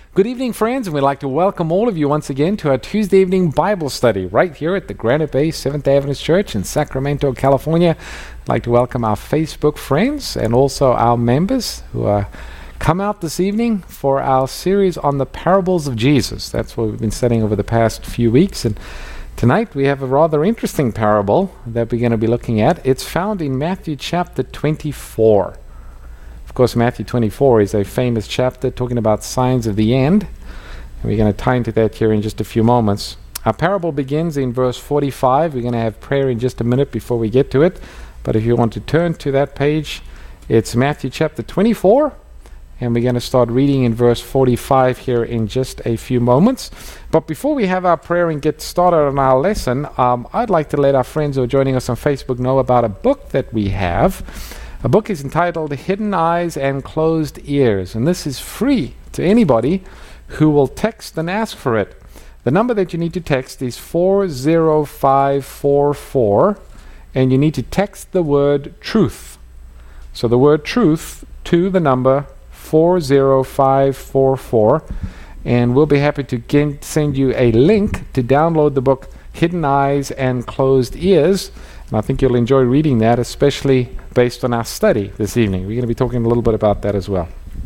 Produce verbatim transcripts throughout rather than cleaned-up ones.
Good evening, friends, and we'd like to welcome all of you once again to our Tuesday evening Bible study right here at the Granite Bay Seventh-day Adventist Church in Sacramento, California. I'd like to welcome our Facebook friends and also our members who are come out this evening for our series on the parables of Jesus. That's what we've been studying over the past few weeks, and tonight we have a rather interesting parable that we're going to be looking at. It's found in Matthew chapter twenty-four. Of course, Matthew twenty-four is a famous chapter talking about signs of the end, and we're going to tie into that here in just a few moments. Our parable begins in verse forty-five. We're going to have prayer in just a minute before we get to it, but if you want to turn to that page, it's Matthew chapter twenty-four, and we're going to start reading in verse forty-five here in just a few moments. But before we have our prayer and get started on our lesson, um, I'd like to let our friends who are joining us on Facebook know about a book that we have. A book is entitled Hidden Eyes and Closed Ears, and this is free to anybody who will text and ask for it. The number that you need to text is four zero five four four, and you need to text the word truth. So the word truth to the number four zero five four four, and we'll be happy to get, send you a link to download the book Hidden Eyes and Closed Ears. And I think you'll enjoy reading that, especially based on our study this evening. We're going to be talking a little bit about that as well.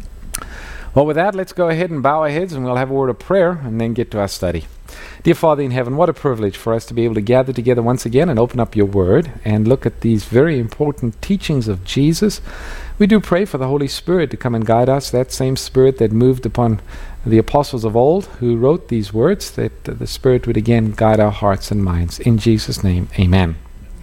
Well, with that, let's go ahead and bow our heads, and we'll have a word of prayer and then get to our study. Dear Father in heaven, what a privilege for us to be able to gather together once again and open up your word and look at these very important teachings of Jesus. We do pray for the Holy Spirit to come and guide us, that same Spirit that moved upon the apostles of old who wrote these words, that uh, the Spirit would again guide our hearts and minds. In Jesus' name, amen.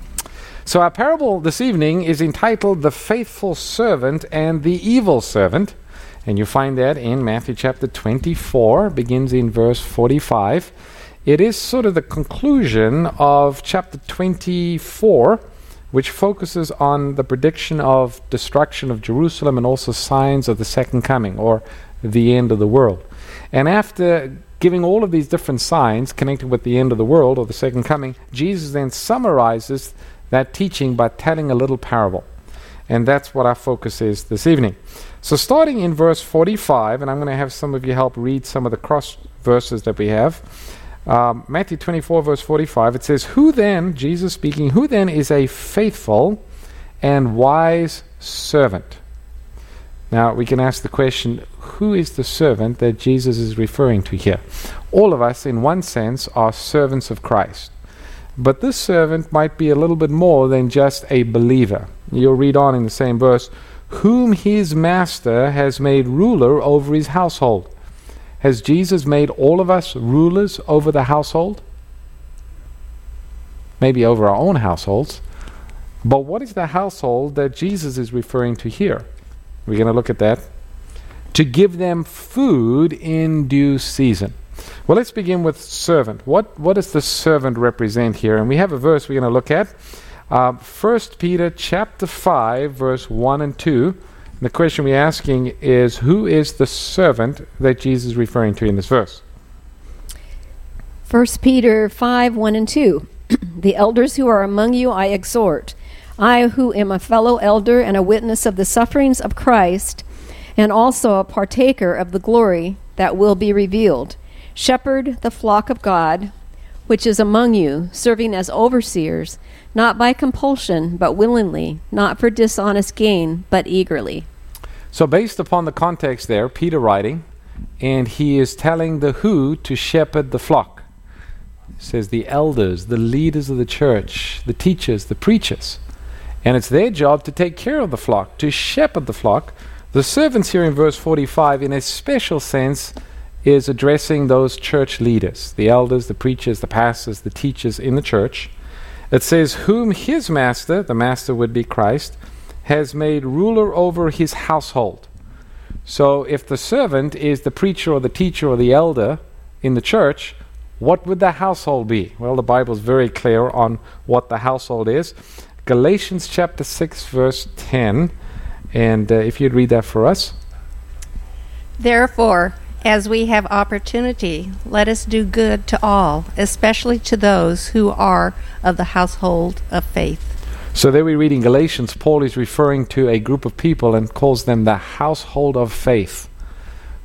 So our parable this evening is entitled The Faithful Servant and the Evil Servant, and you find that in Matthew chapter twenty-four, begins in verse forty-five. It is sort of the conclusion of chapter twenty-four, which focuses on the prediction of destruction of Jerusalem and also signs of the second coming, or the end of the world. And after giving all of these different signs connected with the end of the world, or the second coming, Jesus then summarizes that teaching by telling a little parable. And that's what our focus is this evening. So starting in verse forty-five, and I'm going to have some of you help read some of the cross verses that we have. Um, Matthew twenty-four, verse forty-five, it says, Who then, Jesus speaking, who then is a faithful and wise servant? Now, we can ask the question, who is the servant that Jesus is referring to here? All of us, in one sense, are servants of Christ. But this servant might be a little bit more than just a believer. You'll read on in the same verse, whom his master has made ruler over his household. Has Jesus made all of us rulers over the household? Maybe over our own households. But what is the household that Jesus is referring to here? We're going to look at that. To give them food in due season. Well, let's begin with servant. What what does the servant represent here? And we have a verse we're going to look at. Uh, First Peter chapter five, verse one and two. And the question we're asking is, who is the servant that Jesus is referring to in this verse? First Peter five, one and two. The elders who are among you I exhort, I who am a fellow elder and a witness of the sufferings of Christ, and also a partaker of the glory that will be revealed. Shepherd the flock of God, which is among you, serving as overseers, not by compulsion, but willingly, not for dishonest gain, but eagerly. So based upon the context there, Peter writing, and he is telling the who to shepherd the flock. It says the elders, the leaders of the church, the teachers, the preachers. And it's their job to take care of the flock, to shepherd the flock. The servants here in verse forty-five, in a special sense, is addressing those church leaders, the elders, the preachers, the pastors, the teachers in the church. It says, whom his master, the master would be Christ, has made ruler over his household. So if the servant is the preacher or the teacher or the elder in the church, what would the household be? Well, the Bible is very clear on what the household is. Galatians chapter six, verse ten. And uh, if you'd read that for us. Therefore, as we have opportunity, let us do good to all, especially to those who are of the household of faith. So there we read in Galatians, Paul is referring to a group of people and calls them the household of faith.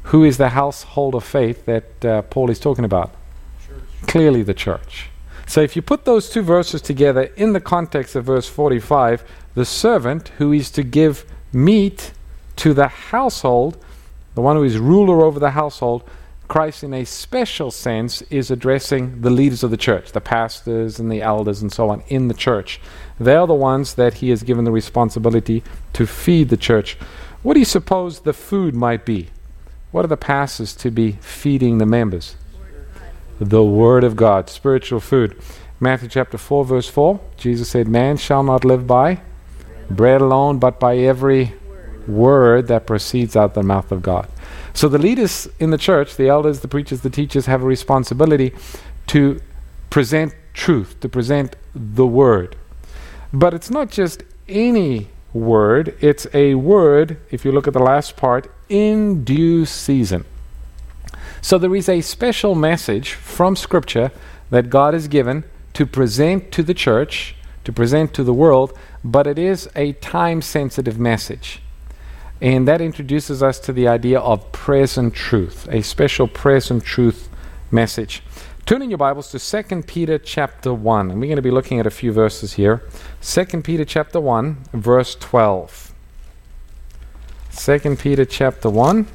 Who is the household of faith that uh, Paul is talking about? Church. Clearly the church. So if you put those two verses together in the context of verse forty-five, the servant who is to give meat to the household, the one who is ruler over the household, Christ in a special sense is addressing the leaders of the church, the pastors and the elders and so on in the church. They are the ones that he has given the responsibility to feed the church. What do you suppose the food might be? What are the pastors to be feeding the members? The Word of God, spiritual food. Matthew chapter four, verse four, Jesus said, man shall not live by bread alone, but by every word that proceeds out the mouth of God. So the leaders in the church, the elders, the preachers, the teachers, have a responsibility to present truth, to present the Word. But it's not just any word, it's a word, if you look at the last part, in due season. So there is a special message from Scripture that God has given to present to the church, to present to the world, but it is a time-sensitive message. And that introduces us to the idea of present truth, a special present truth message. Turn in your Bibles to Second Peter chapter one, and we're going to be looking at a few verses here. Second Peter chapter one, verse twelve. Second Peter chapter one,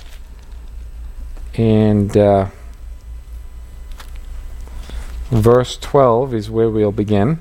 and uh, verse twelve is where we'll begin.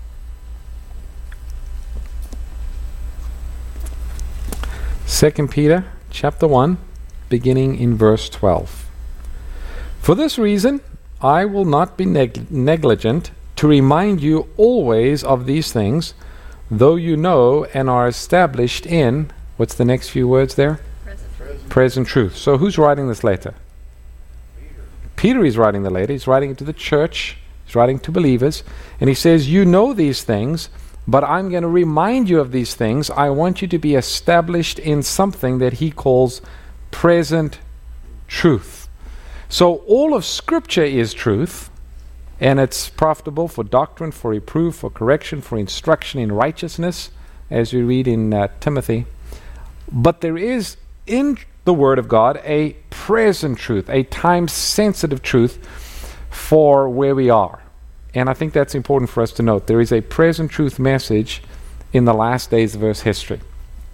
Second Peter chapter one, beginning in verse twelve. For this reason, I will not be neg- negligent to remind you always of these things, though you know and are established in, what's the next few words there? Present, Present. Present truth. So who's writing this letter? Peter. Peter is writing the letter. He's writing it to the church. He's writing to believers. And he says, you know these things, but I'm going to remind you of these things. I want you to be established in something that he calls present truth. So all of Scripture is truth, and it's profitable for doctrine, for reproof, for correction, for instruction in righteousness, as we read in uh, Timothy. But there is in the Word of God a present truth, a time-sensitive truth for where we are. And I think that's important for us to note. There is a present truth message in the last days of Earth's history.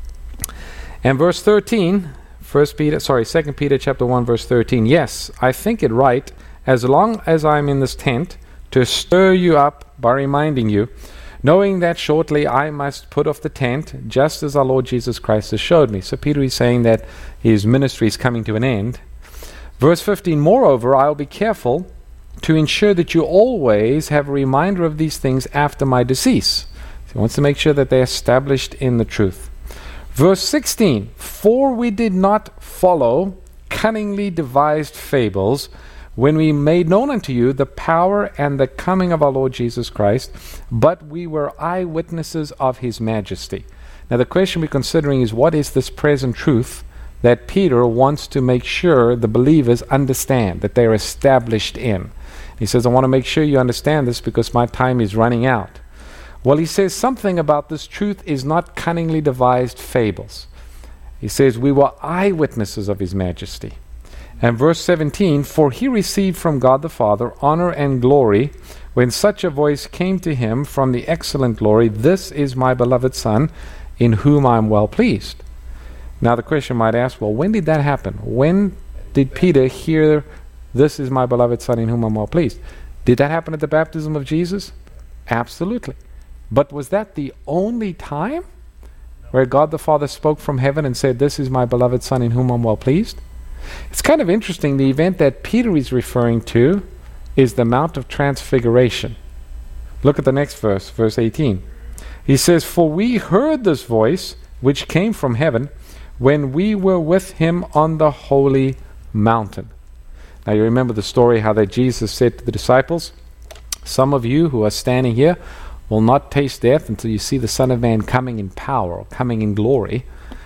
And verse thirteen, First Peter, sorry, Second Peter chapter one, verse thirteen. Yes, I think it right, as long as I'm in this tent, to stir you up by reminding you, knowing that shortly I must put off the tent, just as our Lord Jesus Christ has showed me. So Peter is saying that his ministry is coming to an end. Verse fifteen, moreover, I'll be careful to ensure that you always have a reminder of these things after my decease. So he wants to make sure that they're established in the truth. Verse sixteen, for we did not follow cunningly devised fables when we made known unto you the power and the coming of our Lord Jesus Christ, but we were eyewitnesses of his majesty. Now the question we're considering is, what is this present truth that Peter wants to make sure the believers understand, that they're established in? He says, I want to make sure you understand this because my time is running out. Well, he says something about this truth is not cunningly devised fables. He says, we were eyewitnesses of his majesty. And verse seventeen, for he received from God the Father honor and glory when such a voice came to him from the excellent glory, this is my beloved Son, in whom I am well pleased. Now the question might ask, well, when did that happen? When did Peter hear, this is my beloved Son, in whom I am well pleased? Did that happen at the baptism of Jesus? Absolutely. But was that the only time where God the Father spoke from heaven and said, this is my beloved Son in whom I'm well pleased? It's kind of interesting. The event that Peter is referring to is the Mount of Transfiguration. Look at the next verse, verse eighteen. He says, for we heard this voice which came from heaven when we were with him on the holy mountain. Now you remember the story how that Jesus said to the disciples, some of you who are standing here will not taste death until you see the Son of Man coming in power or coming in glory.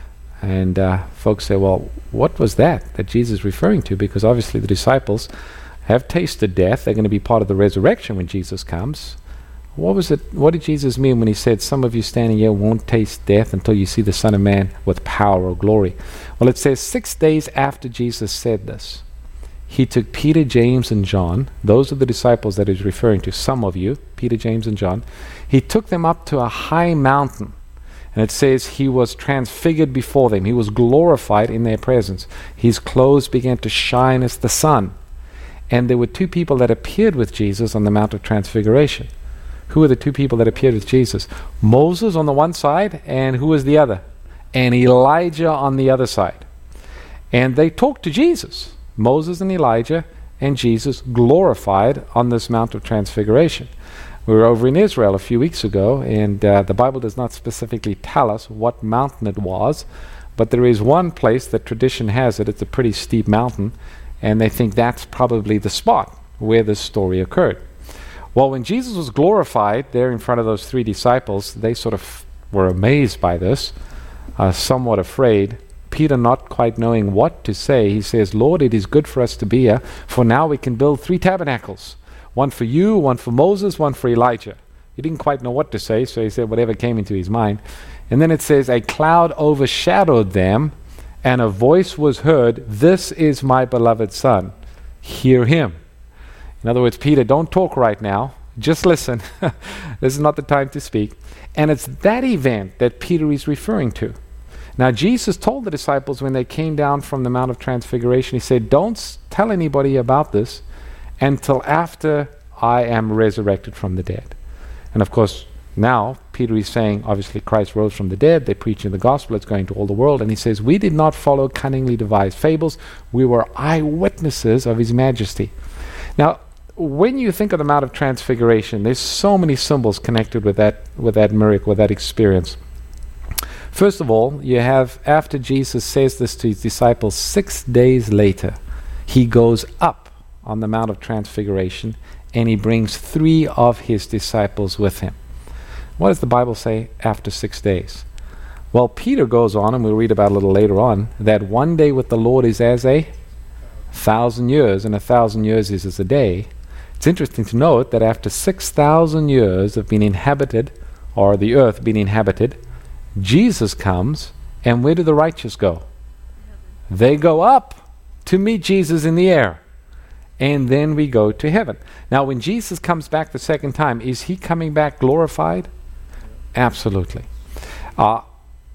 And uh, folks say, well, what was that that Jesus is referring to? Because obviously the disciples have tasted death. They're going to be part of the resurrection when Jesus comes. What was it? What did Jesus mean when he said, some of you standing here won't taste death until you see the Son of Man with power or glory? Well, it says six days after Jesus said this, he took Peter, James, and John. Those are the disciples that he's referring to, some of you, Peter, James, and John. He took them up to a high mountain. And it says he was transfigured before them. He was glorified in their presence. His clothes began to shine as the sun. And there were two people that appeared with Jesus on the Mount of Transfiguration. Who were the two people that appeared with Jesus? Moses on the one side, and who was the other? And Elijah on the other side. And they talked to Jesus. Moses and Elijah and Jesus glorified on this Mount of Transfiguration. We were over in Israel a few weeks ago, and uh, the Bible does not specifically tell us what mountain it was, but there is one place that tradition has it. It's a pretty steep mountain, and they think that's probably the spot where this story occurred. Well, when Jesus was glorified there in front of those three disciples, they sort of were amazed by this, uh, somewhat afraid. Peter, not quite knowing what to say, he says, Lord, it is good for us to be here, for now we can build three tabernacles. One for you, one for Moses, one for Elijah. He didn't quite know what to say, so he said whatever came into his mind. And then it says, a cloud overshadowed them, and a voice was heard, this is my beloved Son. Hear him. In other words, Peter, don't talk right now. Just listen. This is not the time to speak. And it's that event that Peter is referring to. Now, Jesus told the disciples when they came down from the Mount of Transfiguration, he said, don't s- tell anybody about this until after I am resurrected from the dead. And of course, now Peter is saying, obviously Christ rose from the dead, they're preaching the gospel, it's going to all the world, and he says, we did not follow cunningly devised fables, we were eyewitnesses of his majesty. Now, when you think of the Mount of Transfiguration, there's so many symbols connected with that, with that miracle, with that experience. First of all, you have, after Jesus says this to his disciples, six days later, he goes up on the Mount of Transfiguration, and he brings three of his disciples with him. What does the Bible say after six days? Well, Peter goes on, and we'll read about it a little later on, that one day with the Lord is as a thousand years, and a thousand years is as a day. It's interesting to note that after six thousand years of being inhabited, or the earth being inhabited, Jesus comes, and where do the righteous go? They go up to meet Jesus in the air. And then we go to heaven. Now, when Jesus comes back the second time, is he coming back glorified? Absolutely. Uh,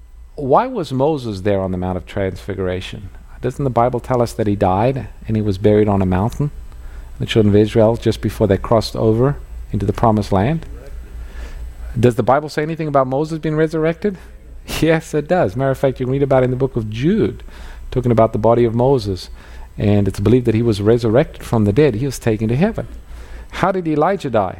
why was Moses there on the Mount of Transfiguration? Doesn't the Bible tell us that he died and he was buried on a mountain? The children of Israel, just before they crossed over into the promised land. Does the Bible say anything about Moses being resurrected? Yes, it does. Matter of fact, you can read about it in the book of Jude, talking about the body of Moses. And it's believed that he was resurrected from the dead. He was taken to heaven. How did Elijah die?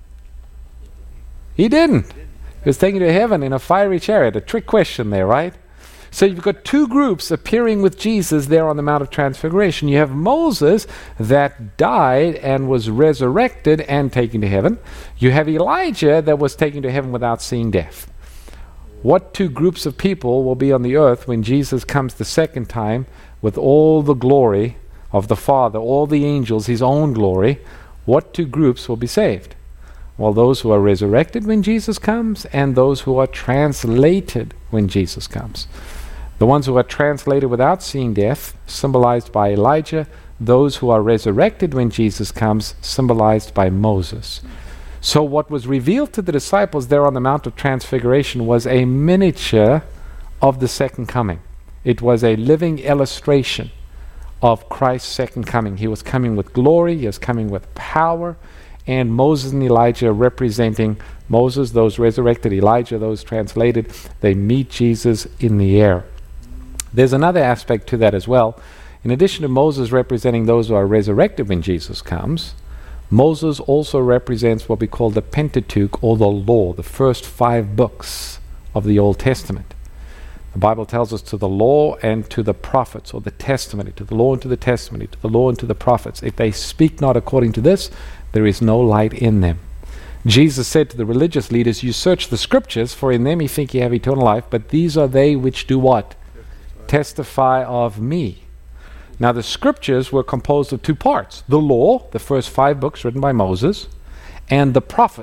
He didn't. He was taken to heaven in a fiery chariot. A trick question there, right? So you've got two groups appearing with Jesus there on the Mount of Transfiguration. You have Moses that died and was resurrected and taken to heaven. You have Elijah that was taken to heaven without seeing death. What two groups of people will be on the earth when Jesus comes the second time with all the glory of the Father, all the angels, his own glory? What two groups will be saved? Well, those who are resurrected when Jesus comes, and those who are translated when Jesus comes. The ones who are translated without seeing death, symbolized by Elijah. Those who are resurrected when Jesus comes, symbolized by Moses. So what was revealed to the disciples there on the Mount of Transfiguration was a miniature of the second coming. It was a living illustration of Christ's second coming. He was coming with glory, he was coming with power, and Moses and Elijah representing Moses, those resurrected, Elijah, those translated, they meet Jesus in the air. There's another aspect to that as well. In addition to Moses representing those who are resurrected when Jesus comes, Moses also represents what we call the Pentateuch, or the law, the first five books of the Old Testament. The Bible tells us to the law and to the prophets, or the testimony, to the law and to the testimony, to the law and to the prophets. If they speak not according to this, there is no light in them. Jesus said to the religious leaders, you search the scriptures, for in them you think you have eternal life, but these are they which do what? Testify of me. Now the scriptures were composed of two parts. The law, the first five books written by Moses, and the prophets,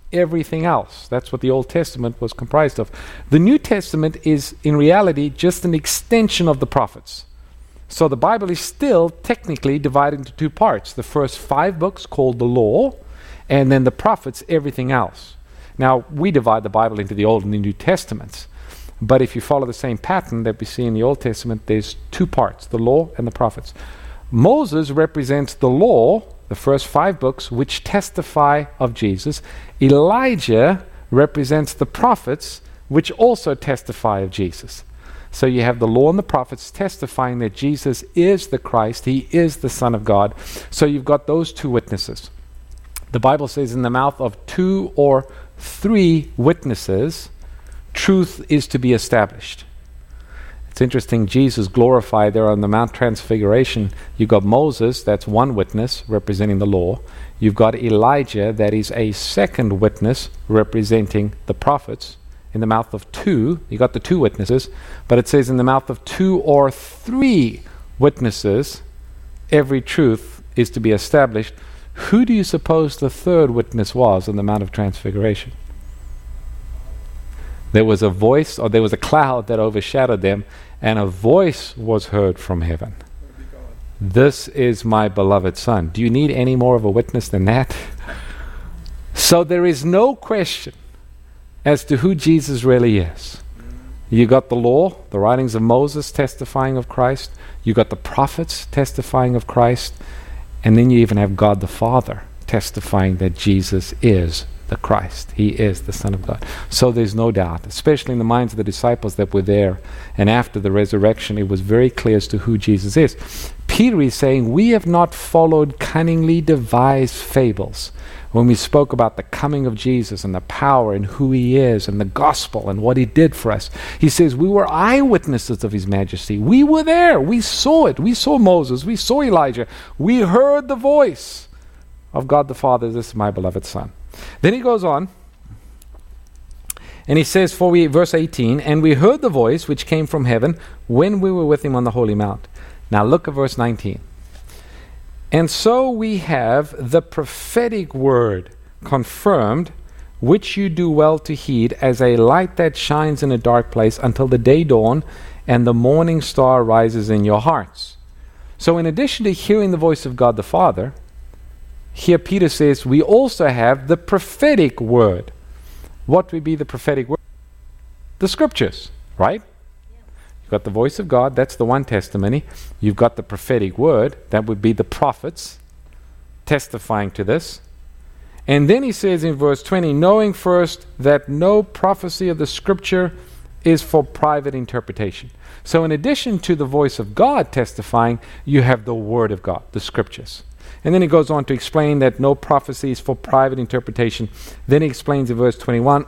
everything else. That's what the Old Testament was comprised of. The New Testament is, in reality, just an extension of the prophets. So the Bible is still technically divided into two parts. The first five books called the Law, and then the prophets, everything else. Now, we divide the Bible into the Old and the New Testaments. But if you follow the same pattern that we see in the Old Testament, there's two parts, the Law and the prophets. Moses represents the Law, the first five books, which testify of Jesus. Elijah represents the prophets, which also testify of Jesus. So you have the Law and the prophets testifying that Jesus is the Christ, he is the Son of God. So you've got those two witnesses. The Bible says in the mouth of two or three witnesses, truth is to be established. It's interesting, Jesus glorified there on the Mount Transfiguration. You've got Moses, that's one witness representing the law. You've got Elijah, that is a second witness representing the prophets. In the mouth of two, you got the two witnesses, but it says in the mouth of two or three witnesses, every truth is to be established. Who do you suppose the third witness was on the Mount of Transfiguration? There was a voice, or there was a cloud that overshadowed them, and a voice was heard from heaven. This is my beloved Son. Do you need any more of a witness than that? So there is no question as to who Jesus really is. You got the law, the writings of Moses testifying of Christ. You got the prophets testifying of Christ. And then you even have God the Father testifying that Jesus is the Christ. He is the Son of God. So there's no doubt, especially in the minds of the disciples that were there, and after the resurrection, it was very clear as to who Jesus is. Peter is saying, we have not followed cunningly devised fables. When we spoke about the coming of Jesus and the power and who he is and the gospel and what he did for us, he says we were eyewitnesses of his majesty. We were there. We saw it. We saw Moses. We saw Elijah. We heard the voice of God the Father. This is my beloved Son. Then he goes on, and he says, for we, verse eighteen, and we heard the voice which came from heaven when we were with him on the holy mount. Now look at verse nineteen. And so we have the prophetic word confirmed, which you do well to heed, as a light that shines in a dark place until the day dawn and the morning star rises in your hearts. So in addition to hearing the voice of God the Father, here Peter says we also have the prophetic word. What would be the prophetic word? The scriptures, right? You've got the voice of God, that's the one testimony. You've got the prophetic word, that would be the prophets testifying to this. And then he says in verse twenty, knowing first that no prophecy of the scripture is for private interpretation. So in addition to the voice of God testifying, you have the word of God, the scriptures. And then he goes on to explain that no prophecy is for private interpretation. Then he explains in verse twenty-one,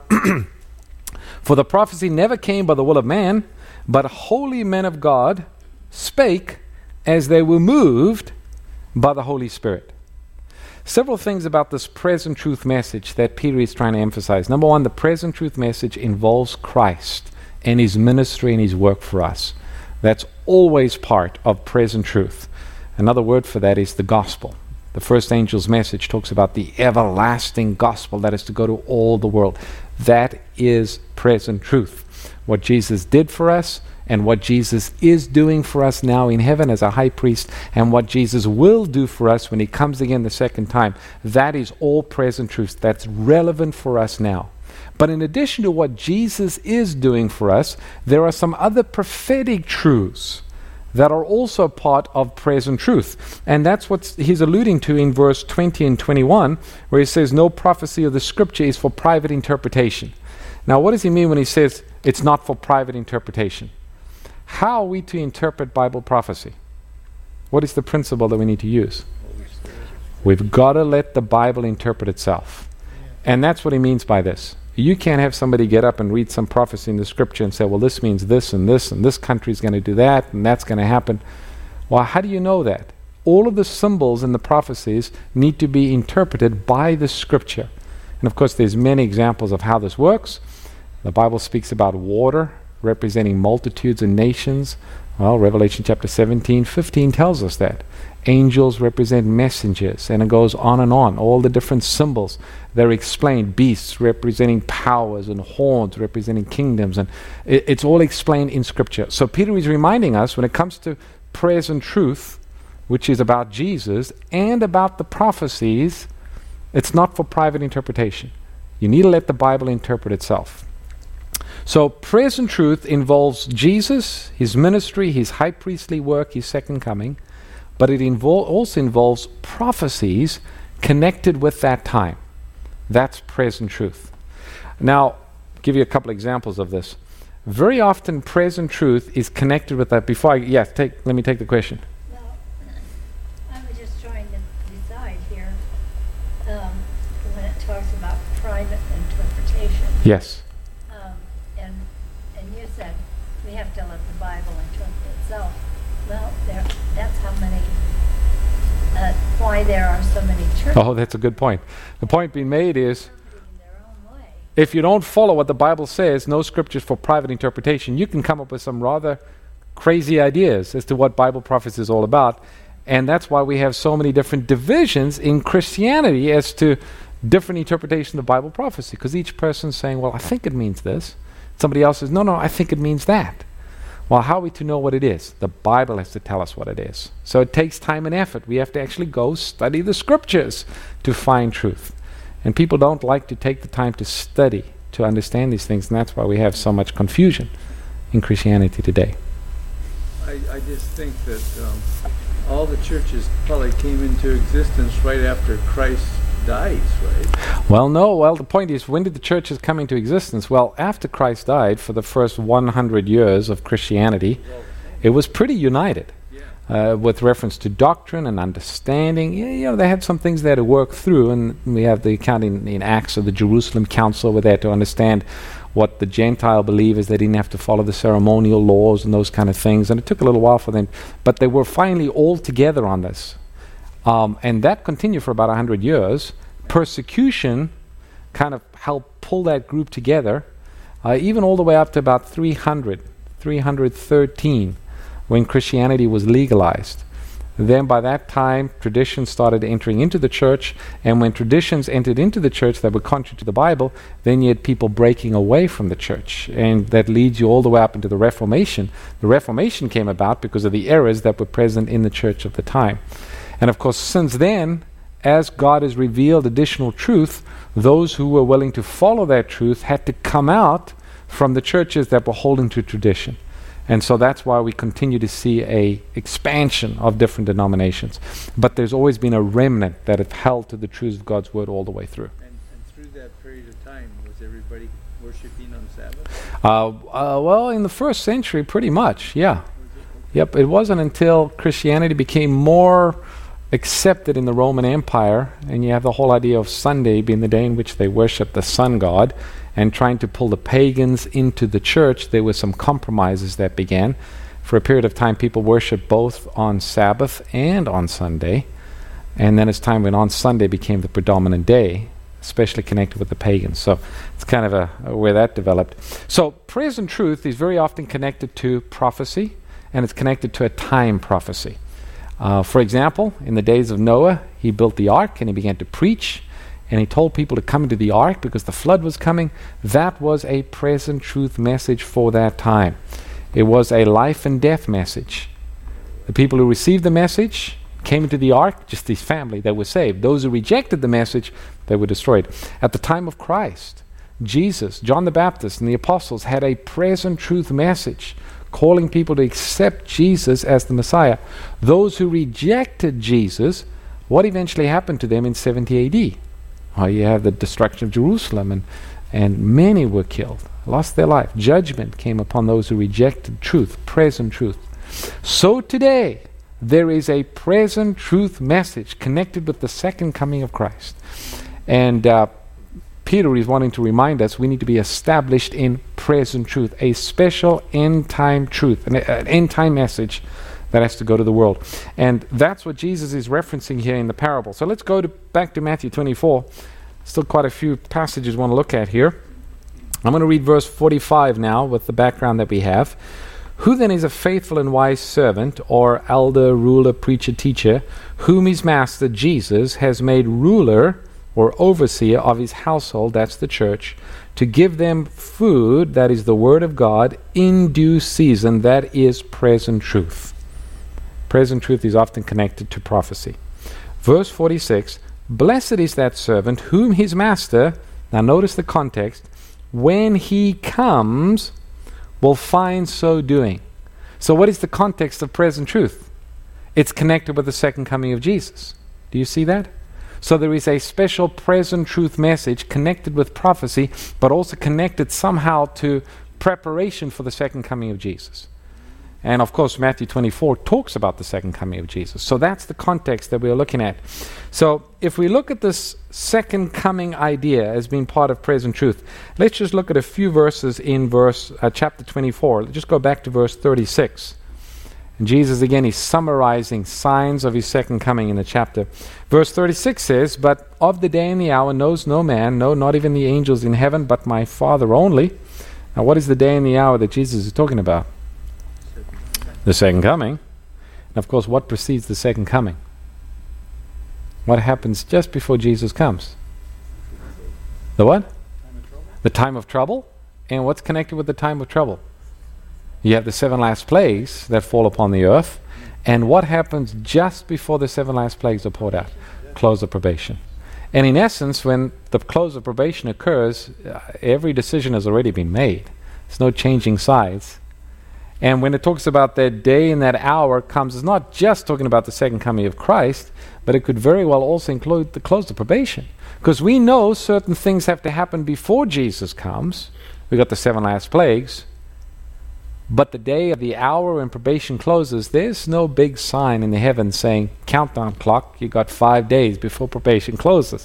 for the prophecy never came by the will of man, but holy men of God spake as they were moved by the Holy Spirit. Several things about this present truth message that Peter is trying to emphasize. Number one, the present truth message involves Christ and his ministry and his work for us. That's always part of present truth. Another word for that is the gospel. The first angel's message talks about the everlasting gospel that is to go to all the world. That is present truth. What Jesus did for us and what Jesus is doing for us now in heaven as a high priest, and what Jesus will do for us when he comes again the second time, that is all present truth. That's relevant for us now. But in addition to what Jesus is doing for us, there are some other prophetic truths that are also part of present truth. And that's what he's alluding to in verse twenty and twenty-one, where he says, no prophecy of the scripture is for private interpretation. Now, what does he mean when he says it's not for private interpretation? How are we to interpret Bible prophecy? What is the principle that we need to use? We've got to let the Bible interpret itself. And that's what he means by this. You can't have somebody get up and read some prophecy in the scripture and say, well, this means this and this, and this country is going to do that, and that's going to happen. Well, how do you know that? All of the symbols in the prophecies need to be interpreted by the scripture. And of course, there's many examples of how this works. The Bible speaks about water representing multitudes and nations. Well, Revelation chapter seventeen, fifteen tells us that. Angels represent messengers, and it goes on and on. All the different symbols, they're explained. Beasts representing powers, and horns representing kingdoms, and it, it's all explained in Scripture. So Peter is reminding us, when it comes to present truth, which is about Jesus and about the prophecies, it's not for private interpretation. You need to let the Bible interpret itself. So present truth involves Jesus, his ministry, his high priestly work, his second coming, but it invol- also involves prophecies connected with that time. That's present truth. Now, I'll give you a couple examples of this. Very often present truth is connected with that. Before I, yeah, take, let me take the question. Well, I was just trying to decide here, um, when it talks about private interpretation. Yes. Um, and, and you said we have to let the Bible interpret itself. Well, there, that's how many, uh, why there are so many churches. Oh, that's a good point. The point being made is, interpreting their own way. if you don't follow what the Bible says, no scriptures for private interpretation, you can come up with some rather crazy ideas as to what Bible prophecy is all about. And that's why we have so many different divisions in Christianity as to different interpretation of Bible prophecy, because each person's saying, well, I think it means this. Somebody else says, no, no, I think it means that. Well, how are we to know what it is? The Bible has to tell us what it is. So it takes time and effort. We have to actually go study the scriptures to find truth. And people don't like to take the time to study, to understand these things, and that's why we have so much confusion in Christianity today. I, I just think that um, all the churches probably came into existence right after Christ dies, right? Well, no. Well, the point is, when did the churches come into existence? Well, after Christ died, for the first one hundred years of Christianity, it was pretty united. Uh, with reference to doctrine and understanding. Yeah, you know, they had some things they had to work through, and we have the account in, in Acts of the Jerusalem Council where they had to understand what the Gentile believers, they didn't have to follow the ceremonial laws and those kind of things, and it took a little while for them, but they were finally all together on this. Um, and that continued for about one hundred years. Persecution kind of helped pull that group together, uh, even all the way up to about three hundred, three thirteen, when Christianity was legalized. Then by that time, traditions started entering into the church, and when traditions entered into the church that were contrary to the Bible, then you had people breaking away from the church, and that leads you all the way up into the Reformation. The Reformation came about because of the errors that were present in the church of the time. And of course, since then, as God has revealed additional truth, those who were willing to follow that truth had to come out from the churches that were holding to tradition. And so that's why we continue to see a expansion of different denominations. But there's always been a remnant that have held to the truths of God's word all the way through. And, and through that period of time, was everybody worshiping on Sabbath? Uh, uh, well, in the first century, pretty much, yeah. Yep, it wasn't until Christianity became more accepted in the Roman Empire, and you have the whole idea of Sunday being the day in which they worship the sun god, and trying to pull the pagans into the church. There were some compromises that began. For a period of time, people worshiped both on Sabbath and on Sunday. And then as time went on, Sunday became the predominant day, especially connected with the pagans. So it's kind of a, a where that developed. So present truth is very often connected to prophecy, and it's connected to a time prophecy. Uh, for example, in the days of Noah, he built the ark and he began to preach, and he told people to come into the ark because the flood was coming. That was a present truth message for that time. It was a life and death message. The people who received the message came into the ark, just his family, they were saved. Those who rejected the message, they were destroyed. At the time of Christ, Jesus, John the Baptist, and the apostles had a present truth message, calling people to accept Jesus as the Messiah. Those who rejected Jesus, what eventually happened to them in seventy A D? Oh, you have the destruction of Jerusalem, and, and many were killed, lost their life. Judgment came upon those who rejected truth, present truth. So today, there is a present truth message connected with the second coming of Christ. And uh, Peter is wanting to remind us we need to be established in present truth, a special end-time truth, an, an end-time message that has to go to the world. And that's what Jesus is referencing here in the parable. So let's go to back to Matthew twenty-four. Still quite a few passages we want to look at here. I'm going to read verse forty-five now with the background that we have. Who then is a faithful and wise servant, or elder, ruler, preacher, teacher, whom his master, Jesus, has made ruler or overseer of his household, that's the church, to give them food, that is the word of God, in due season, that is present truth. Present truth is often connected to prophecy. Verse forty-six, blessed is that servant whom his master, now notice the context, when he comes, will find so doing. So what is the context of present truth? It's connected with the second coming of Jesus. Do you see that? So there is a special present truth message connected with prophecy, but also connected somehow to preparation for the second coming of Jesus. And of course, Matthew twenty-four talks about the second coming of Jesus. So that's the context that we're looking at. So if we look at this second coming idea as being part of present truth, let's just look at a few verses in verse uh, chapter twenty-four. Let's just go back to verse thirty-six. And Jesus again is summarizing signs of his second coming in the chapter. Verse thirty-six says, but of the day and the hour knows no man, no, not even the angels in heaven, but my Father only. Now what is the day and the hour that Jesus is talking about? The second coming. And of course, what precedes the second coming? What happens just before Jesus comes? The what? Time of trouble. The time of trouble. And what's connected with the time of trouble? You have the seven last plagues that fall upon the earth. And what happens just before the seven last plagues are poured out? Close of probation. And in essence, when the close of probation occurs, uh, every decision has already been made. There's no changing sides. And when it talks about that day and that hour comes, it's not just talking about the second coming of Christ, but it could very well also include the close of probation. Because we know certain things have to happen before Jesus comes. We got the seven last plagues. But the day of the hour when probation closes, there's no big sign in the heavens saying, countdown clock, you got five days before probation closes.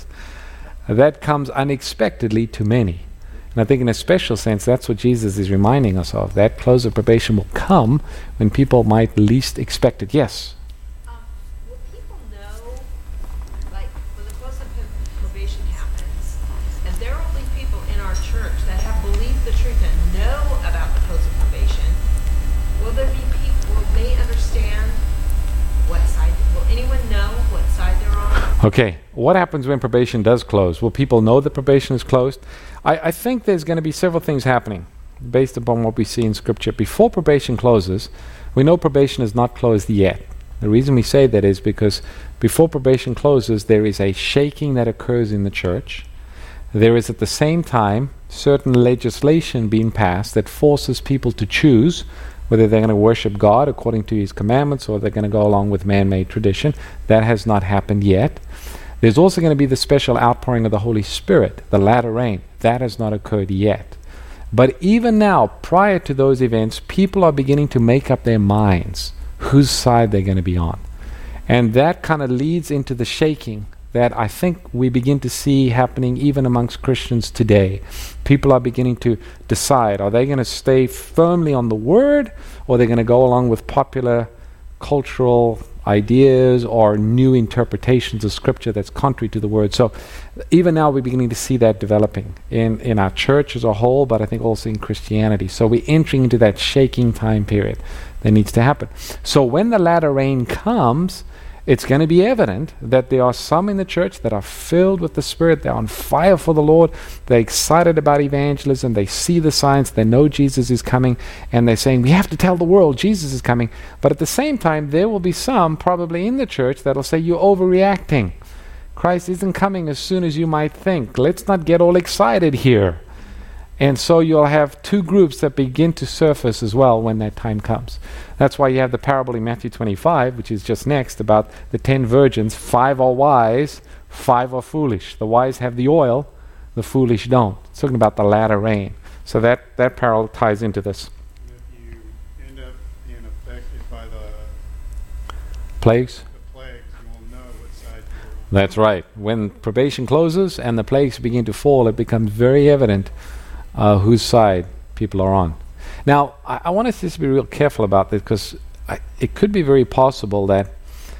That comes unexpectedly to many. And I think in a special sense, that's what Jesus is reminding us of. That close of probation will come when people might least expect it. Yes? Um, will people know, like, when the close of probation happens, and there will be people in our church that have believed the truth and know about the close of probation, will there be people, will they understand what side, will anyone know what side they're on? Okay, what happens when probation does close? Will people know that probation is closed? I, I think there's going to be several things happening based upon what we see in Scripture. Before probation closes, we know probation is not closed yet. The reason we say that is because before probation closes, there is a shaking that occurs in the church. There is at the same time certain legislation being passed that forces people to choose whether they're going to worship God according to his commandments or they're going to go along with man-made tradition. That has not happened yet. There's also going to be the special outpouring of the Holy Spirit, the latter rain. That has not occurred yet. But even now, prior to those events, people are beginning to make up their minds whose side they're going to be on. And that kind of leads into the shaking that I think we begin to see happening even amongst Christians today. People are beginning to decide, are they going to stay firmly on the Word, or are they going to go along with popular cultural ideas or new interpretations of Scripture that's contrary to the Word. So even now we're beginning to see that developing in, in our church as a whole, but I think also in Christianity. So we're entering into that shaking time period that needs to happen. So when the latter rain comes, it's going to be evident that there are some in the church that are filled with the Spirit. They're on fire for the Lord. They're excited about evangelism. They see the signs. They know Jesus is coming. And they're saying, we have to tell the world Jesus is coming. But at the same time, there will be some probably in the church that will say, you're overreacting. Christ isn't coming as soon as you might think. Let's not get all excited here. And so you'll have two groups that begin to surface as well when that time comes. That's why you have the parable in Matthew twenty-five, which is just next, about the ten virgins. Five are wise, five are foolish. The wise have the oil, the foolish don't. It's talking about the latter rain. So that, that parable ties into this. If you end up being affected by the, Plagues? the plagues, you will know what side you're on. That's right. When probation closes and the plagues begin to fall, it becomes very evident Uh, whose side people are on. Now, I, I want us to be real careful about this, because it could be very possible that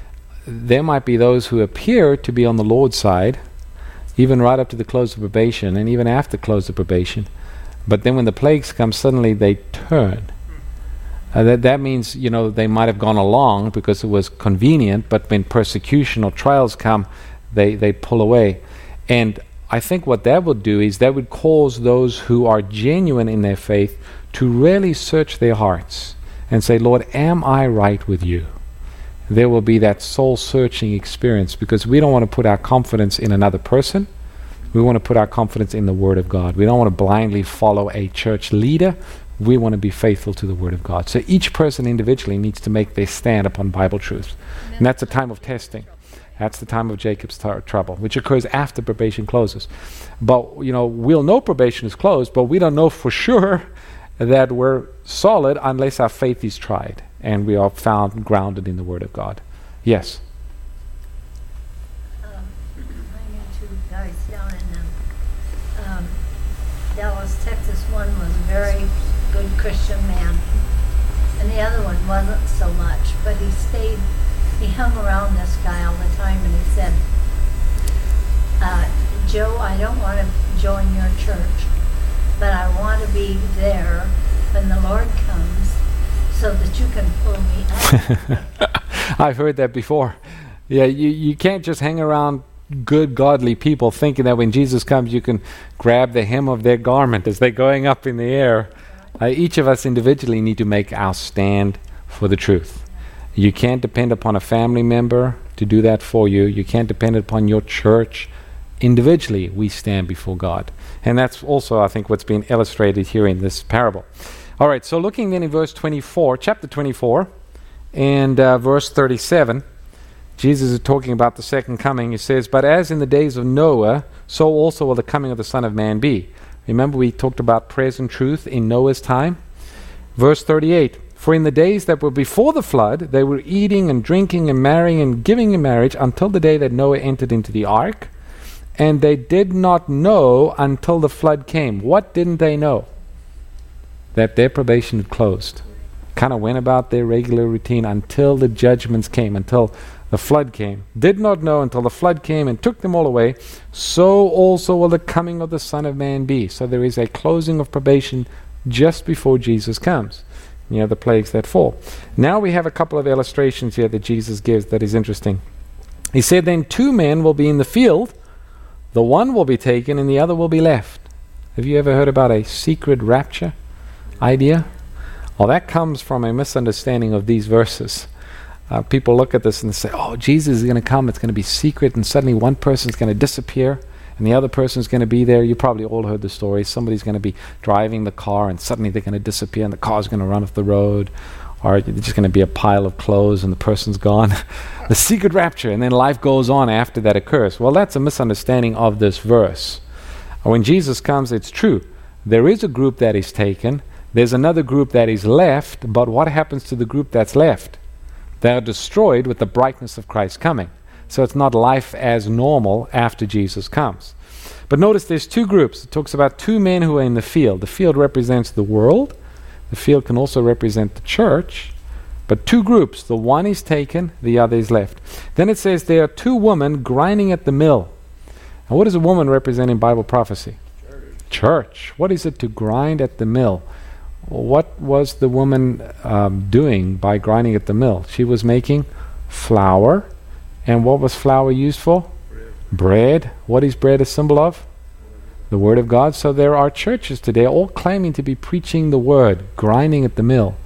there might be those who appear to be on the Lord's side, even right up to the close of probation, and even after close of probation. But then when the plagues come, suddenly they turn. Uh, that, that means, you know, they might have gone along because it was convenient, but when persecution or trials come, they, they pull away. And I think what that would do is that would cause those who are genuine in their faith to really search their hearts and say, Lord, am I right with you? There will be that soul-searching experience, because we don't want to put our confidence in another person. We want to put our confidence in the Word of God. We don't want to blindly follow a church leader. We want to be faithful to the Word of God. So each person individually needs to make their stand upon Bible truths. And that's a time of testing. That's the time of Jacob's tar- trouble, which occurs after probation closes. But, you know, we'll know probation is closed, but we don't know for sure that we're solid unless our faith is tried and we are found grounded in the Word of God. Yes? Um, I knew two guys down in um, um, Dallas, Texas. One was a very good Christian man, and the other one wasn't so much, but he stayed, he hung around this guy all the time, and he said, uh, Joe, I don't want to join your church, but I want to be there when the Lord comes so that you can pull me out. I've heard that before. Yeah, you, you can't just hang around good, godly people thinking that when Jesus comes you can grab the hem of their garment as they're going up in the air. Uh, each of us individually need to make our stand for the truth. You can't depend upon a family member to do that for you. You can't depend upon your church. Individually, we stand before God. And that's also, I think, what's been illustrated here in this parable. All right, so looking then in verse twenty-four, chapter twenty-four, and uh, verse thirty-seven, Jesus is talking about the second coming. He says, but as in the days of Noah, so also will the coming of the Son of Man be. Remember we talked about present truth in Noah's time? Verse thirty-eight, for in the days that were before the flood, they were eating and drinking and marrying and giving in marriage until the day that Noah entered into the ark. And they did not know until the flood came. What didn't they know? That their probation had closed. Kind of went about their regular routine until the judgments came, until the flood came. Did not know until the flood came and took them all away. So also will the coming of the Son of Man be. So there is a closing of probation just before Jesus comes. You know, the plagues that fall. Now we have a couple of illustrations here that Jesus gives that is interesting. He said, then two men will be in the field. The one will be taken and the other will be left. Have you ever heard about a secret rapture idea? Well, that comes from a misunderstanding of these verses. Uh, people look at this and say, oh, Jesus is going to come, it's going to be secret, and suddenly one person's going to disappear and the other person's going to be there. You probably all heard the story. Somebody's going to be driving the car and suddenly they're going to disappear and the car's going to run off the road, or there's just going to be a pile of clothes and the person's gone. The secret rapture, and then life goes on after that occurs. Well, that's a misunderstanding of this verse. When Jesus comes, it's true. There is a group that is taken. There's another group that is left, but what happens to the group that's left? They are destroyed with the brightness of Christ coming. So it's not life as normal after Jesus comes. But notice there's two groups. It talks about two men who are in the field. The field represents the world. The field can also represent the church. But two groups. The one is taken, the other is left. Then it says there are two women grinding at the mill. And what does a woman represent in Bible prophecy? Church. Church. What is it to grind at the mill? What was the woman um, doing by grinding at the mill? She was making flour. And what was flour used for? Bread. Bread. What is bread a symbol of? The Word of God. So there are churches today all claiming to be preaching the Word, grinding at the mill.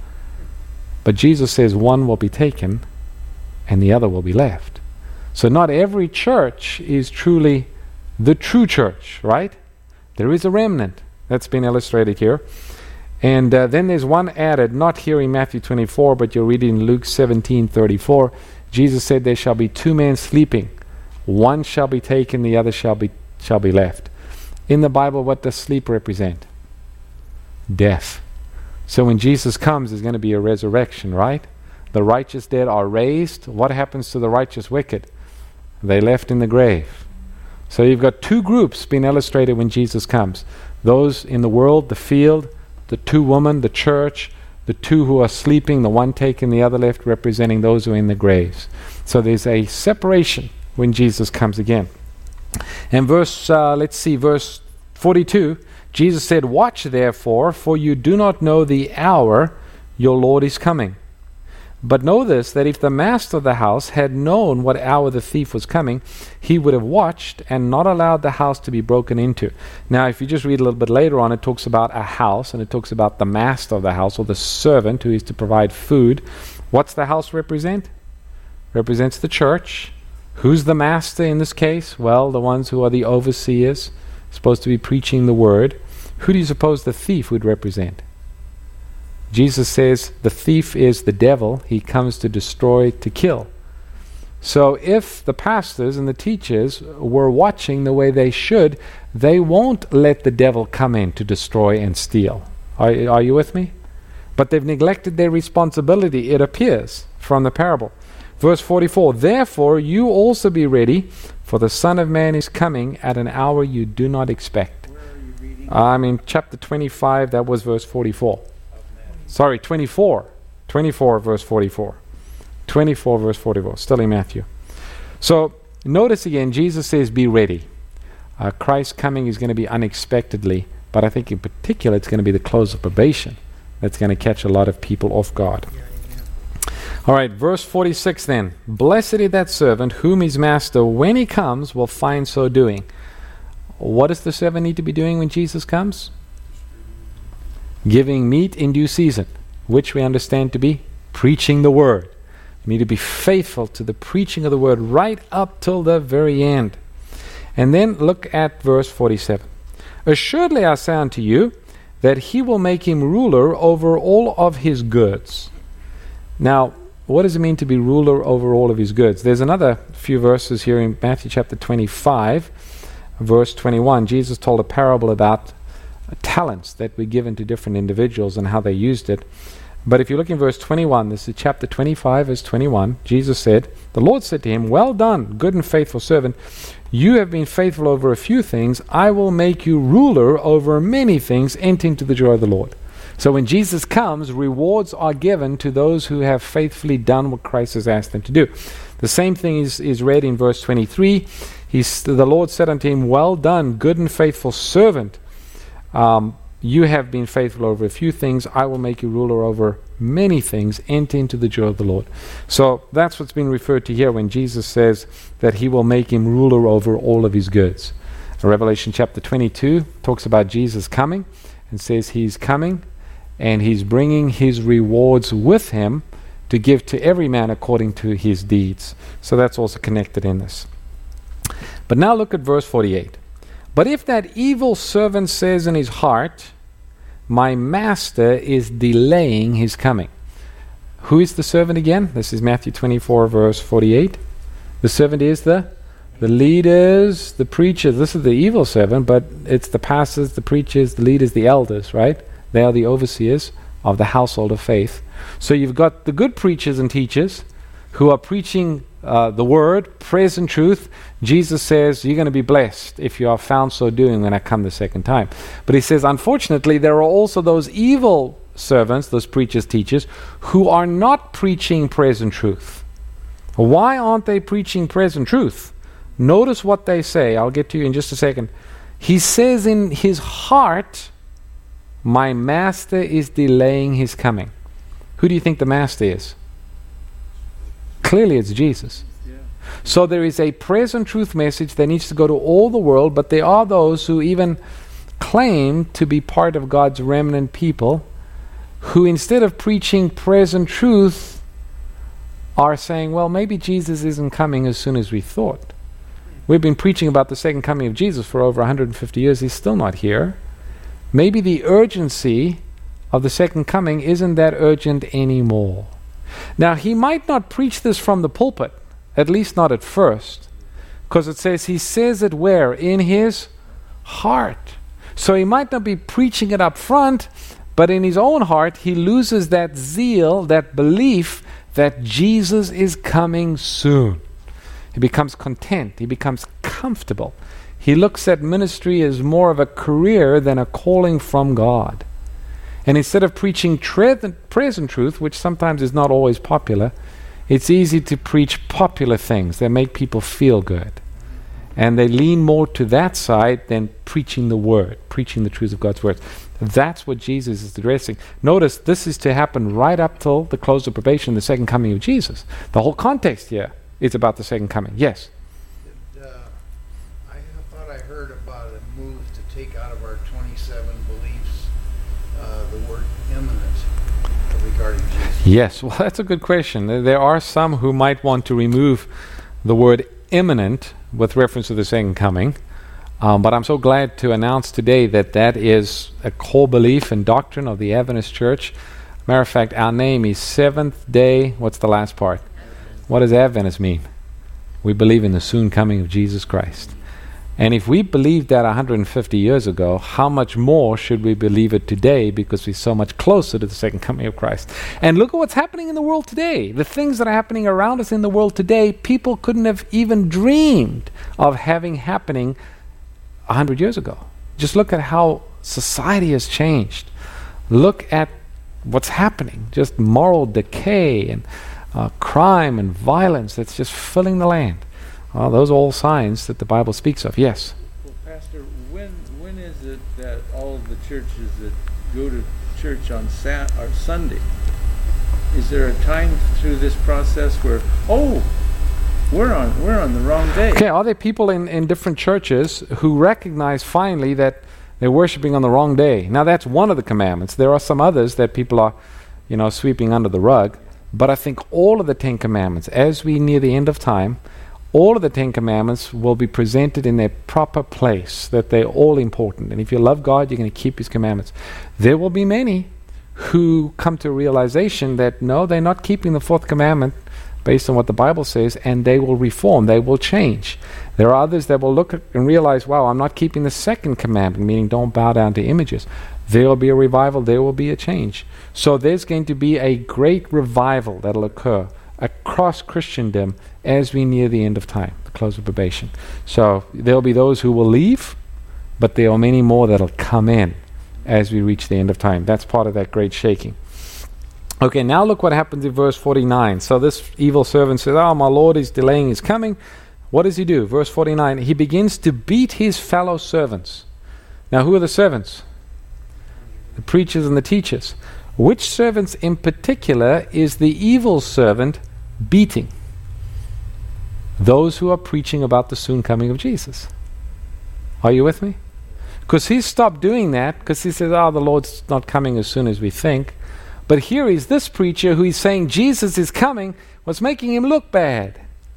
But Jesus says one will be taken and the other will be left. So not every church is truly the true church, right? There is a remnant. That's been illustrated here. And uh, then there's one added, not here in Matthew twenty-four, but you'll read it in Luke seventeen thirty-four. Jesus said there shall be two men sleeping. One shall be taken, the other shall be shall be left. In the Bible, what does sleep represent? Death. So when Jesus comes, there's going to be a resurrection, right? The righteous dead are raised. What happens to the righteous wicked? They left in the grave. So you've got two groups being illustrated when Jesus comes. Those in the world, the field, the two women, the church, the two who are sleeping, the one taken, the other left, representing those who are in the graves. So there's a separation when Jesus comes again. And verse, uh, let's see, verse forty-two, Jesus said, watch therefore, for you do not know the hour your Lord is coming. But know this, that if the master of the house had known what hour the thief was coming, he would have watched and not allowed the house to be broken into. Now, if you just read a little bit later on, it talks about a house, and it talks about the master of the house, or the servant who is to provide food. What's the house represent? Represents the church. Who's the master in this case? Well, the ones who are the overseers, supposed to be preaching the word. Who do you suppose the thief would represent? Jesus says the thief is the devil. He comes to destroy, to kill. So if the pastors and the teachers were watching the way they should, they won't let the devil come in to destroy and steal. Are, are you with me? But they've neglected their responsibility, it appears, from the parable. Verse forty-four, therefore you also be ready, for the Son of Man is coming at an hour you do not expect. Where are you reading? I mean, chapter twenty-five, that was verse forty-four. Sorry, twenty-four. twenty-four, verse forty-four. twenty-four, verse forty-four. Still in Matthew. So, notice again, Jesus says, be ready. Uh, Christ's coming is going to be unexpectedly, but I think in particular it's going to be the close of probation that's going to catch a lot of people off guard. All right, verse forty-six then. Blessed is that servant whom his master, when he comes, will find so doing. What does the servant need to be doing when Jesus comes? Giving meat in due season, which we understand to be preaching the word. We need to be faithful to the preaching of the word right up till the very end. And then look at verse forty-seven. Assuredly I say unto you, that he will make him ruler over all of his goods. Now, what does it mean to be ruler over all of his goods? There's another few verses here in Matthew chapter twenty-five, verse twenty-one. Jesus told a parable about talents that were given to different individuals and how they used it. But if you look in verse twenty-one, this is chapter twenty-five, verse twenty-one, Jesus said, the Lord said to him, well done, good and faithful servant. You have been faithful over a few things. I will make you ruler over many things. Enter into the joy of the Lord. So when Jesus comes, rewards are given to those who have faithfully done what Christ has asked them to do. The same thing is, is read in verse twenty-three. He's, the Lord said unto him, well done, good and faithful servant. Um, you have been faithful over a few things. I will make you ruler over many things. Enter into the joy of the Lord. So that's what's being referred to here when Jesus says that he will make him ruler over all of his goods. Revelation chapter twenty-two talks about Jesus coming and says he's coming and he's bringing his rewards with him to give to every man according to his deeds. So that's also connected in this. But now look at verse forty-eight. But if that evil servant says in his heart, my master is delaying his coming. Who is the servant again? This is Matthew twenty-four, verse forty-eight. The servant is the the leaders, the preachers. This is the evil servant, but it's the pastors, the preachers, the leaders, the elders, right? They are the overseers of the household of faith. So you've got the good preachers and teachers who are preaching uh, the word, present truth. Jesus says, you're going to be blessed if you are found so doing when I come the second time. But he says, unfortunately, there are also those evil servants, those preachers, teachers, who are not preaching present truth. Why aren't they preaching present truth? Notice what they say. I'll get to you in just a second. He says in his heart, my master is delaying his coming. Who do you think the master is? Clearly it's Jesus. Yeah. So there is a present truth message that needs to go to all the world, but there are those who even claim to be part of God's remnant people who instead of preaching present truth are saying, well, maybe Jesus isn't coming as soon as we thought. We've been preaching about the second coming of Jesus for over one hundred fifty years. He's still not here. Maybe the urgency of the second coming isn't that urgent anymore. Now, he might not preach this from the pulpit, at least not at first, because it says he says it where? In his heart. So he might not be preaching it up front, but in his own heart, he loses that zeal, that belief that Jesus is coming soon. He becomes content. He becomes comfortable. He looks at ministry as more of a career than a calling from God. And instead of preaching tre- present truth, which sometimes is not always popular, it's easy to preach popular things that make people feel good. And they lean more to that side than preaching the word, preaching the truths of God's word. That's what Jesus is addressing. Notice this is to happen right up till the close of probation, the second coming of Jesus. The whole context here is about the second coming. Yes? Did, uh, I thought I heard about a move to take out of our twenty-seven beliefs uh, the word imminent regarding Jesus. Yes, well, that's a good question. There- There are some who might want to remove the word imminent with reference to the second coming. Um, but I'm so glad to announce today that that is a core belief and doctrine of the Adventist Church. Matter of fact, our name is Seventh Day. What's the last part? What does Adventist mean? We believe in the soon coming of Jesus Christ. And if we believed that one hundred fifty years ago, how much more should we believe it today, because we're so much closer to the second coming of Christ? And look at what's happening in the world today. The things that are happening around us in the world today, people couldn't have even dreamed of having happening a hundred years ago. Just look at how society has changed. Look at what's happening. Just moral decay and uh, crime and violence that's just filling the land. Well, those are all signs that the Bible speaks of. Yes? Well, Pastor, when when is it that all of the churches that go to church on Sa- or Sunday, is there a time through this process where, oh, we're on we're on the wrong day? Okay, are there people in, in different churches who recognize finally that they're worshiping on the wrong day? Now, that's one of the commandments. There are some others that people are, you know, sweeping under the rug. But I think all of the Ten Commandments, as we near the end of time, all of the Ten Commandments will be presented in their proper place, that they're all important. And if you love God, you're going to keep His commandments. There will be many who come to a realization that, no, they're not keeping the fourth commandment based on what the Bible says, and they will reform, they will change. There are others that will look at and realize, wow, I'm not keeping the second commandment, meaning don't bow down to images. There will be a revival, there will be a change. So there's going to be a great revival that will occur across Christendom as we near the end of time, the close of probation. So there will be those who will leave, but there are many more that will come in as we reach the end of time. That's part of that great shaking. Okay, now look what happens in verse forty-nine. So this evil servant says, oh, my Lord is delaying his coming. What does he do? Verse forty-nine, he begins to beat his fellow servants. Now, who are the servants? The preachers and the teachers. Which servants in particular is the evil servant beating? Those who are preaching about the soon coming of Jesus. Are you with me? Because he stopped doing that because he says, oh, the Lord's not coming as soon as we think. But here is this preacher who is saying Jesus is coming, was making him look bad.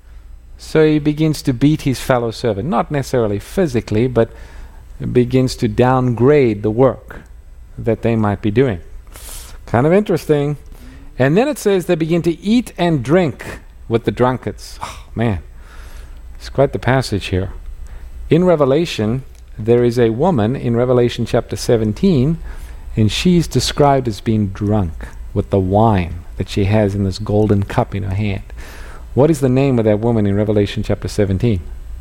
So he begins to beat his fellow servant. Not necessarily physically, but begins to downgrade the work that they might be doing. Kind of interesting. And then it says they begin to eat and drink with the drunkards. Oh, man, it's quite the passage here. In Revelation, there is a woman in Revelation chapter seventeen, and she's described as being drunk with the wine that she has in this golden cup in her hand. What is the name of that woman in Revelation chapter seventeen?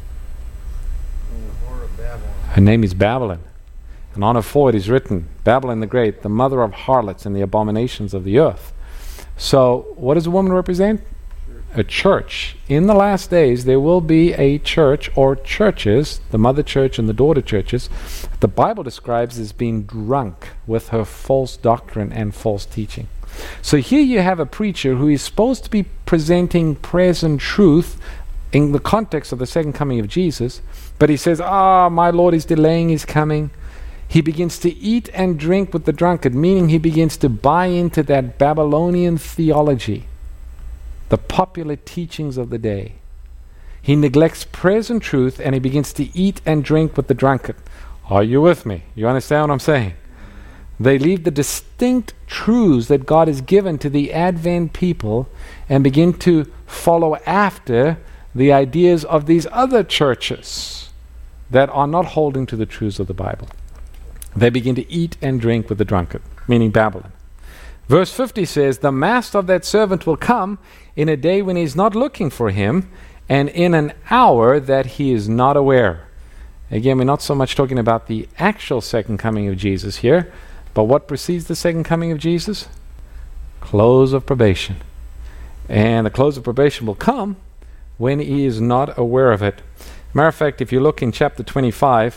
Her name is Babylon. And on her forehead is written, Babylon the Great, the mother of harlots and the abominations of the earth. So, what does a woman represent? A church. In the last days, there will be a church or churches, the mother church and the daughter churches, the Bible describes as being drunk with her false doctrine and false teaching. So here you have a preacher who is supposed to be presenting present truth in the context of the second coming of Jesus, but he says, ah, my Lord is delaying his coming. He begins to eat and drink with the drunkard, meaning he begins to buy into that Babylonian theology, the popular teachings of the day. He neglects present truth and he begins to eat and drink with the drunkard. Are you with me? You understand what I'm saying? They leave the distinct truths that God has given to the Advent people and begin to follow after the ideas of these other churches that are not holding to the truths of the Bible. They begin to eat and drink with the drunkard, meaning Babylon. Verse fifty says, the master of that servant will come in a day when he is not looking for him, and in an hour that he is not aware. Again, we're not so much talking about the actual second coming of Jesus here, but what precedes the second coming of Jesus? Close of probation. And the close of probation will come when he is not aware of it. Matter of fact, if you look in chapter twenty-five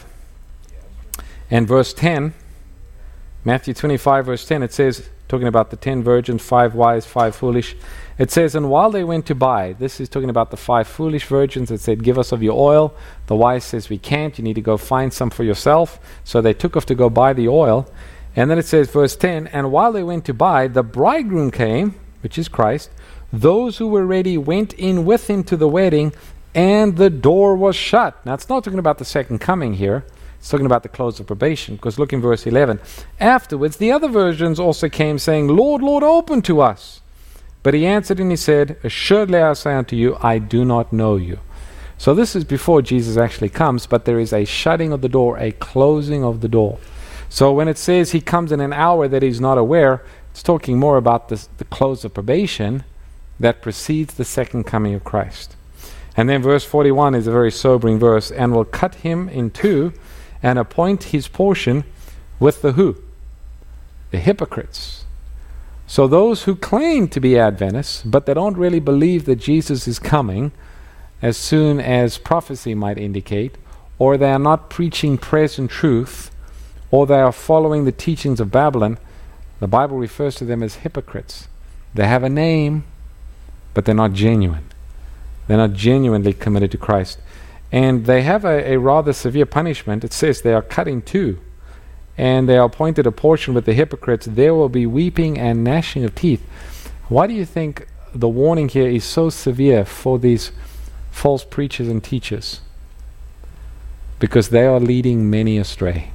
and verse ten, Matthew twenty-five verse ten, it says, talking about the ten virgins, five wise, five foolish. It says, and while they went to buy, this is talking about the five foolish virgins that said, give us of your oil. The wise says, we can't, you need to go find some for yourself. So they took off to go buy the oil. And then it says, verse ten, and while they went to buy, the bridegroom came, which is Christ. Those who were ready went in with him to the wedding, and the door was shut. Now it's not talking about the second coming here. It's talking about the close of probation, because look in verse eleven. Afterwards, the other virgins also came, saying, Lord, Lord, open to us. But he answered and he said, assuredly I say unto you, I do not know you. So this is before Jesus actually comes, but there is a shutting of the door, a closing of the door. So when it says he comes in an hour that he's not aware, it's talking more about this, the close of probation that precedes the second coming of Christ. And then verse forty-one is a very sobering verse, and will cut him in two and appoint his portion with the who? The hypocrites. So those who claim to be Adventists, but they don't really believe that Jesus is coming as soon as prophecy might indicate, or they are not preaching present truth, or they are following the teachings of Babylon, the Bible refers to them as hypocrites. They have a name, but they're not genuine. They're not genuinely committed to Christ. And they have a, a rather severe punishment. It says they are cut in two, and they are appointed a portion with the hypocrites. There will be weeping and gnashing of teeth. Why do you think the warning here is so severe for these false preachers and teachers? Because they are leading many astray,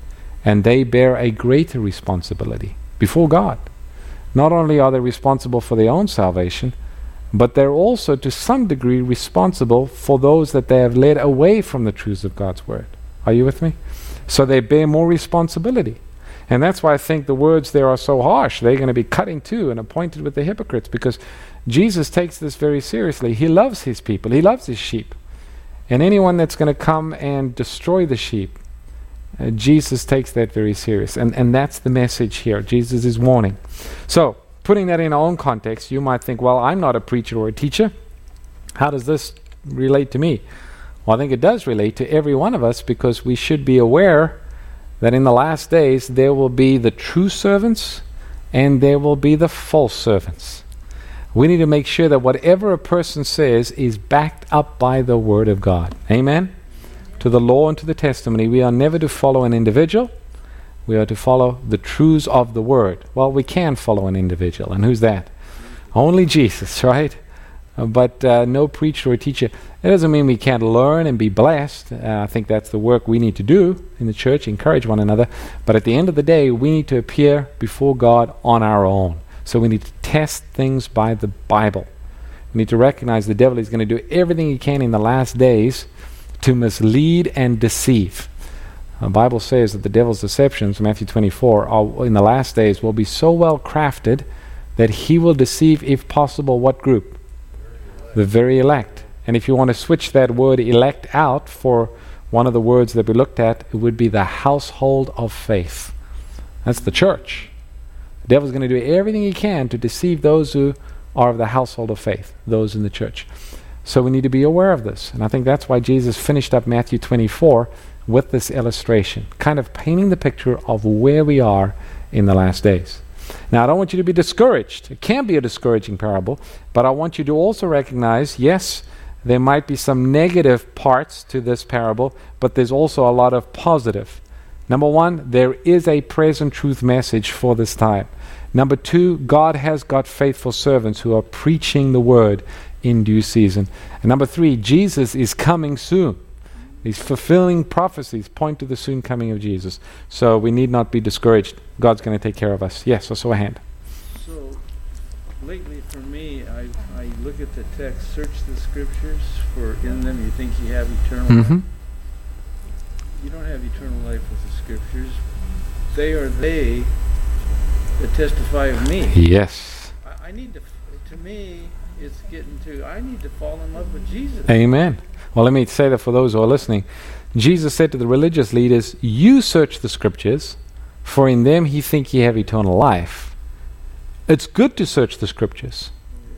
and they bear a greater responsibility before God. Not only are they responsible for their own salvation, but they're also to some degree responsible for those that they have led away from the truths of God's word. Are you with me? So they bear more responsibility. And that's why I think the words there are so harsh. They're going to be cut in two and appointed with the hypocrites, because Jesus takes this very seriously. He loves his people. He loves his sheep. And anyone that's going to come and destroy the sheep, uh, Jesus takes that very serious. And, and that's the message here. Jesus is warning. So, putting that in our own context, you might think, well, I'm not a preacher or a teacher. How does this relate to me? Well, I think it does relate to every one of us, because we should be aware that in the last days there will be the true servants and there will be the false servants. We need to make sure that whatever a person says is backed up by the Word of God. Amen? To the law and to the testimony. We are never to follow an individual. We are to follow the truths of the Word. Well, we can follow an individual. And who's that? Only Jesus, right? Uh, but uh, no preacher or teacher. It doesn't mean we can't learn and be blessed. Uh, I think that's the work we need to do in the church, encourage one another. But at the end of the day, we need to appear before God on our own. So we need to test things by the Bible. We need to recognize the devil is going to do everything he can in the last days to mislead and deceive. The Bible says that the devil's deceptions, Matthew twenty-four, are, in the last days will be so well crafted that he will deceive, if possible, what group? The very elect. And if you want to switch that word elect out for one of the words that we looked at, it would be the household of faith. That's the church. The devil's going to do everything he can to deceive those who are of the household of faith, those in the church. So we need to be aware of this. And I think that's why Jesus finished up Matthew twenty-four with this illustration, kind of painting the picture of where we are in the last days. Now, I don't want you to be discouraged. It can be a discouraging parable, but I want you to also recognize, yes, there might be some negative parts to this parable, but there's also a lot of positive. Number one, there is a present truth message for this time. Number two, God has got faithful servants who are preaching the word in due season. And number three, Jesus is coming soon. These fulfilling prophecies point to the soon coming of Jesus. So we need not be discouraged. God's going to take care of us. Yes, I saw a hand. So lately for me, I, I look at the text, search the scriptures, for in them you think you have eternal Mm-hmm. life. You don't have eternal life with the scriptures. They are they that testify of me. Yes. I, I need to, to me, it's getting to, I need to fall in love with Jesus. Amen. Well, let me say that for those who are listening. Jesus said to the religious leaders, you search the scriptures, for in them ye think ye have eternal life. It's good to search the scriptures.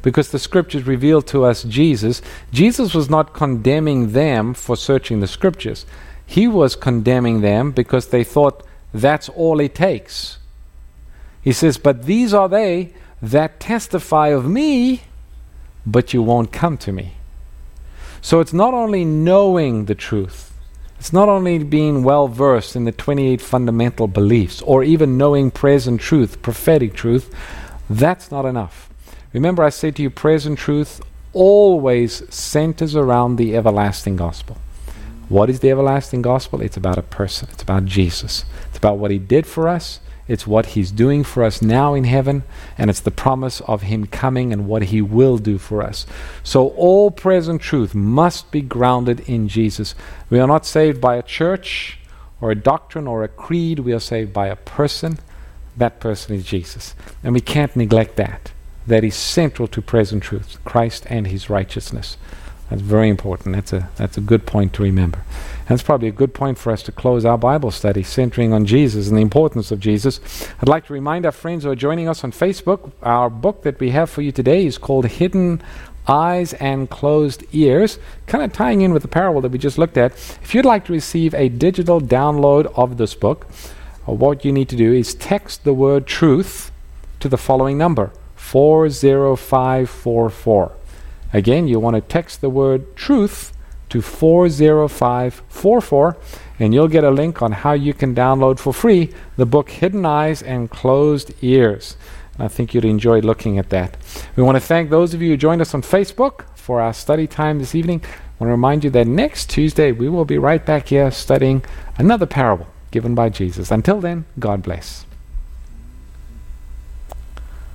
because the scriptures reveal to us Jesus. Jesus was not condemning them for searching the scriptures. He was condemning them because they thought that's all it takes. He says, but these are they that testify of me, but you won't come to me. So it's not only knowing the truth, it's not only being well versed in the twenty-eight fundamental beliefs, or even knowing present truth, prophetic truth. That's not enough. Remember, I say to you, present truth always centers around the everlasting gospel. What is the everlasting gospel? It's about a person. It's about Jesus. It's about what he did for us. It's what he's doing for us now in heaven, and it's the promise of him coming and what he will do for us. So all present truth must be grounded in Jesus. We are not saved by a church or a doctrine or a creed. We are saved by a person. That person is Jesus. And we can't neglect that. That is central to present truth, Christ and his righteousness. That's very important. That's a that's a good point to remember. And it's probably a good point for us to close our Bible study, centering on Jesus and the importance of Jesus. I'd like to remind our friends who are joining us on Facebook, our book that we have for you today is called Hidden Eyes and Closed Ears, kind of tying in with the parable that we just looked at. If you'd like to receive a digital download of this book, uh, what you need to do is text the word truth to the following number, four zero five four four. Again, you want to text the word truth to four zero five four four, and you'll get a link on how you can download for free the book Hidden Eyes and Closed Ears. I think you'd enjoy looking at that. We want to thank those of you who joined us on Facebook for our study time this evening. I want to remind you that next Tuesday we will be right back here studying another parable given by Jesus. Until then, God bless.